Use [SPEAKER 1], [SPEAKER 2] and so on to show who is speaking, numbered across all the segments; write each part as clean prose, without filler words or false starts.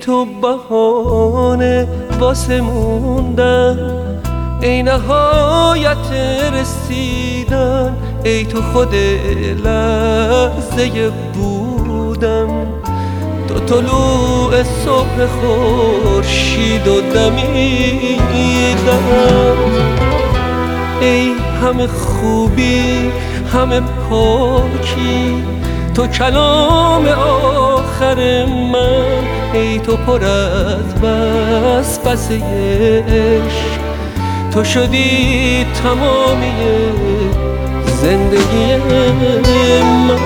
[SPEAKER 1] تو بهانه واسه موندن، ای نهایت رسیدن، ای تو خود لحظه بودن. تو طلوع صبح خورشید و دمیدن، ای همه خوبی همه پاکی، تو کلام آخر من، ای تو پر از وسوسه عشق، تو شدی تمامی زندگی من.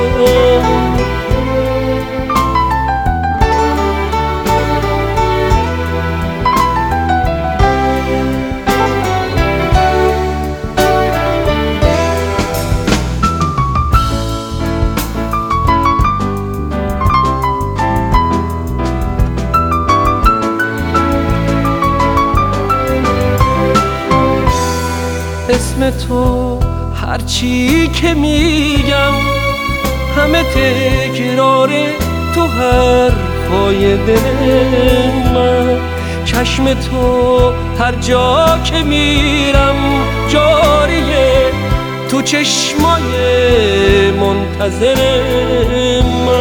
[SPEAKER 1] اسم تو هرچی که میگم همه تکرار تو حرفای دل من. چشم تو هر جا که میرم جاریه، تو چشمای منتظر من.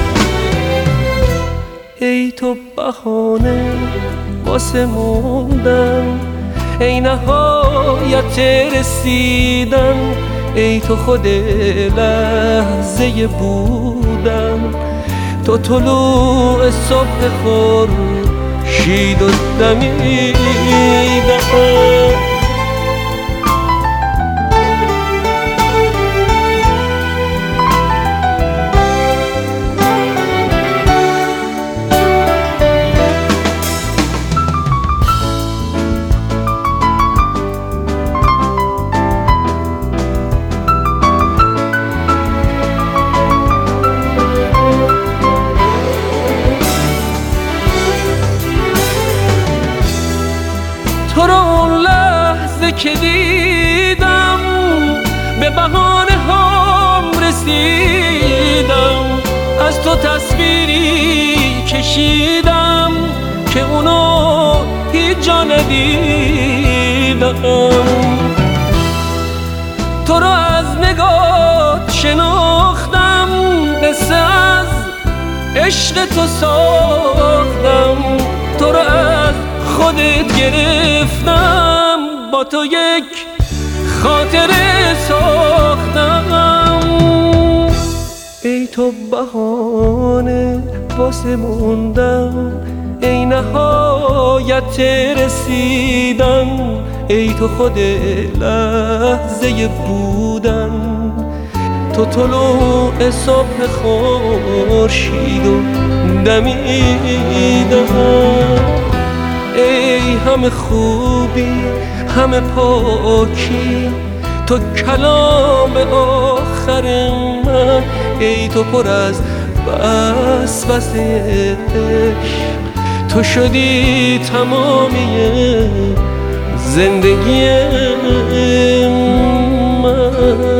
[SPEAKER 1] ای تو بهانه واسه موندن، ای نهایت رسیدن، ای تو خود لحظه بودن. تو طلوع صبح خورشید و دمیدن. تو رو اون لحظه که دیدم به بهانه هم رسیدم، از تو تصویری کشیدم که اونو هیچ جا ندیدم. تو رو از نگات شناختم، قصه از عشق تو ساختم. تو رو از خودت گرفتم، با تو یک خاطره ساختم. ای تو بهانه واسه موندن، ای نهایت رسیدن، ای تو خود لحظه بودن. تو طلوع صبح خورشید و دمیدن، ای همه خوبی همه پاکی، تو کلام آخر من، ای تو پر از وسوسه عشق، تو شدی تمامی زندگی من.